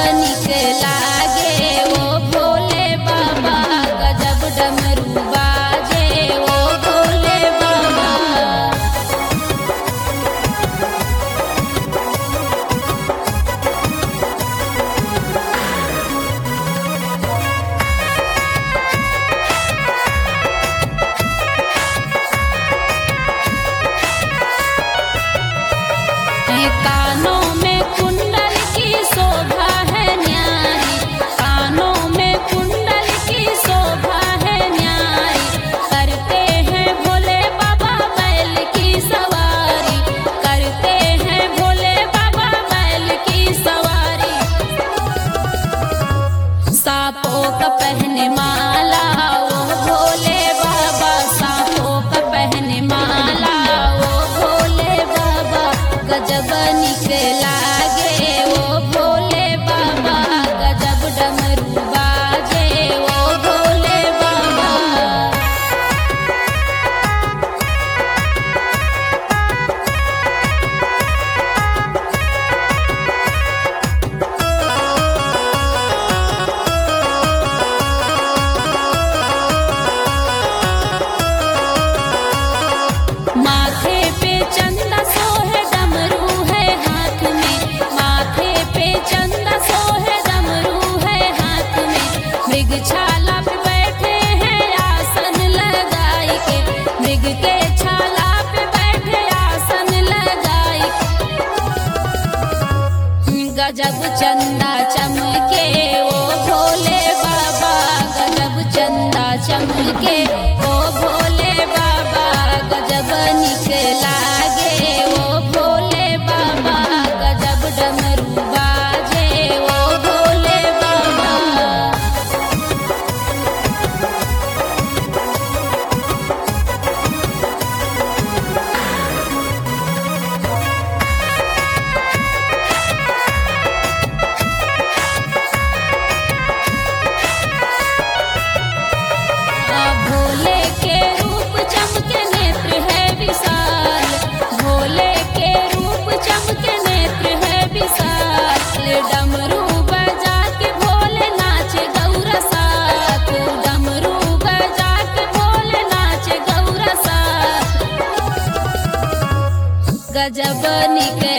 निक लागे ओ भोले बाबा, गजब डमरू बाजे ओ भोले बाबा। कानों में कुंडल की शोभा है न्यारी, कानों में कुंडल की शोभा है न्यारी। करते हैं भोले बाबा बैल की सवारी, करते हैं भोले बाबा बैल की सवारी। सांपों का पहने माला ओ भोले बाबा, सांपों का पहने माला ओ भोले बाबा, गजब निक लागे ओ भोले बाबा, गजब डमरू बाजे ओ भोले बाबा। माथे पे चंदा सोहे डमरू है हाथ में, माथे पे चंदा सोहे डमरू है हाथ में। मृग छाला पे बैठे हैं आसन लगाई के, मृग के छाला पे बैठे आसन लगाई के। गजब चंदा चमके ओ भोले बाबा, गजब चंदा चमके ओ भोले बाबा, गजब निक लागे ओ भोले बाबा, गजब डमरू बाजे ओ भोले बाबा। भोले के रूप चमके नेत्र है विशाल, भोले के रूप चमके नेत्र है विशाल। डमरू बजा के भोले नाचे गौरा साथ, डमरू बजा के भोले नाचे गौरा साथ। गजब निक